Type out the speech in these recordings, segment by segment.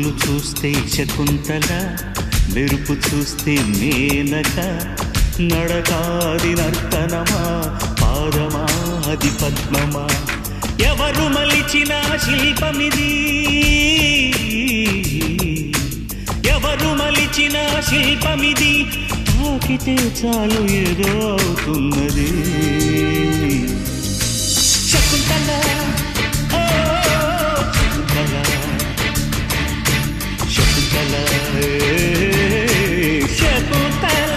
కురులు చూస్తే శకుంతల, మెరుపు చూస్తే మేనక, నడకాది నర్తనమా, పాదమాది పద్మమా, ఎవరు మలిచిన శిల్పమిది, ఎవరు మలిచిన శిల్పమిది, తాకితే చాలు ఏదో అవుతున్నది. శకుంతల శకుంతల శకుంతల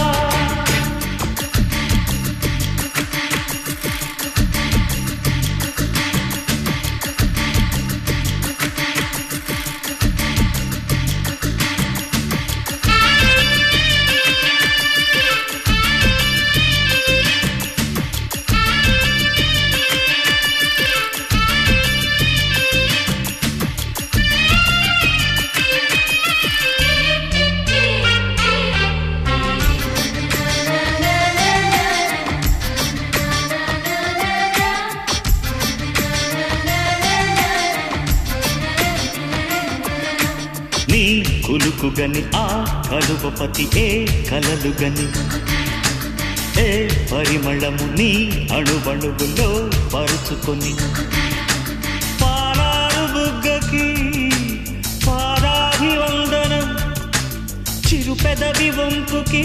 నీ కులుకుగని ఆ కలువపతి ఏ కలలుగని, ఏ పరిమళము నీ అణువణువులో పరుచుకొని, పారారు బుగ్గకి పారాభివందనం, చిరు పెదవి వంపుకి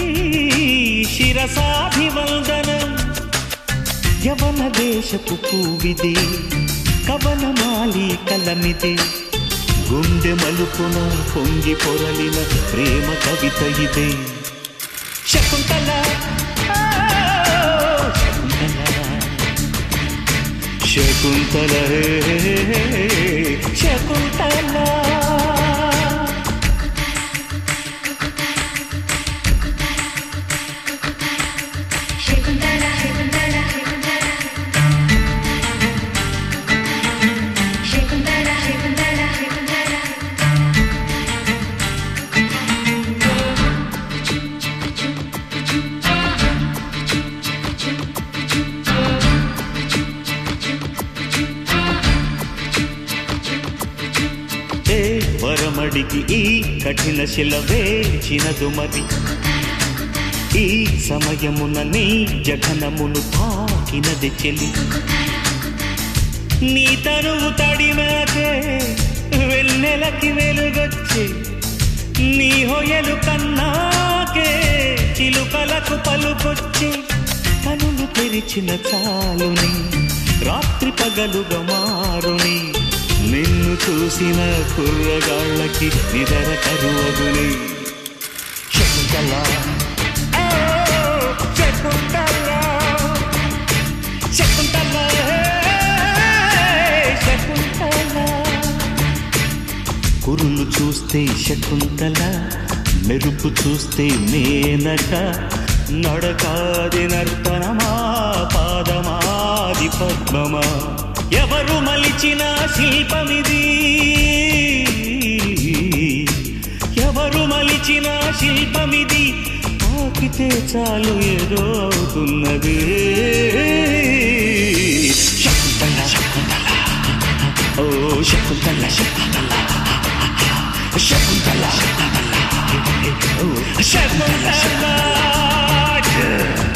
శిరసాభివందనం, యవన దేశపు పూవిది, కవనమాలి కలమిది, గుండె మలుపున పొంగి పొరలిన ప్రేమ కవిత ఇదే. శకుంతల శకుంతల శకుంతల వరమడికి ఈ కఠిన శిల వేచినదు మరి, ఈ సమయమున నీ జఘనమును తాకినది చెలి, నీ తనువు తడినాకే వెన్నెలకి వెలుగొచ్చి, నీ హొయలు కన్నాకే చిలుకలకు పలుకొచ్చి, కనులు తెరిచిన చాలుని రాత్రి పగలుగా మారుని, నిన్ను చూసిన కుర్రగాళ్ళకి నిదర కరువగుని. శకుంతల శకుంతల శకుంతల శకుంతల కురులు చూస్తే శకుంతల, మెరుపు చూస్తే మేనక, నడకాది నర్తనమా, పాదమాది పద్మమా, ఎవరు మలిచిన శిల్పమిది, ఎవరు మలిచిన శిల్పమిది, తాకితే చాలు ఏదో అవుతున్నది. శకుంతల శకుంతల ఓ శకుంతల శకుంతల శకుంతల శకుంతల శకుంతల